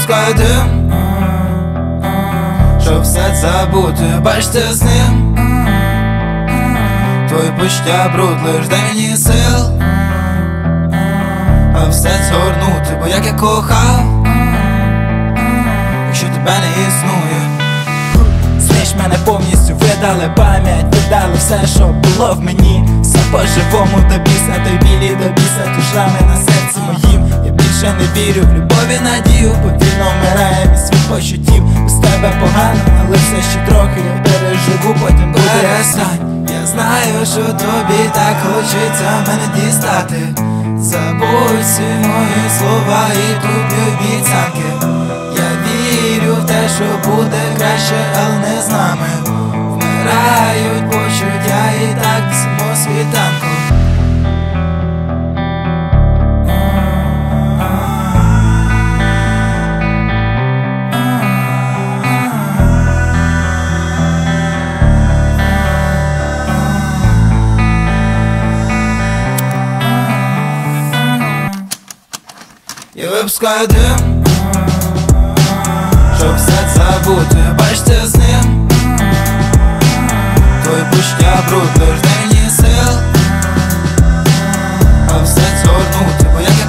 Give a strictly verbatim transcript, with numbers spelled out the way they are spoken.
випускаю дим, щоб все забути, бачите з ним. Твої почуття бруд, лиш дай мені сил, а все згорнути, бо як я кохав, якщо тебе не існує. Знищ мене повністю, видали пам'ять, видали все, що було в мені. Все по-живому до біса, той білі до біса, ті шрами на серці моїм. Я більше не вірю в любов і надію, повільно вмирає мій світ почуттів. Без тебе погано, але все ще трохи я переживу, потім буде перестань. Я знаю, що тобі так хочеться мене дістати. Забудь всі мої слова і тупі обіцянки. Я вірю в те, що буде краще, але не з нами. Вмирають почуття і так до самого світанку. Я випускаю дим, щоб все забути, бачите з ним. Твої почуття бруд, лиш дай мені сил, а все згорнути, бо як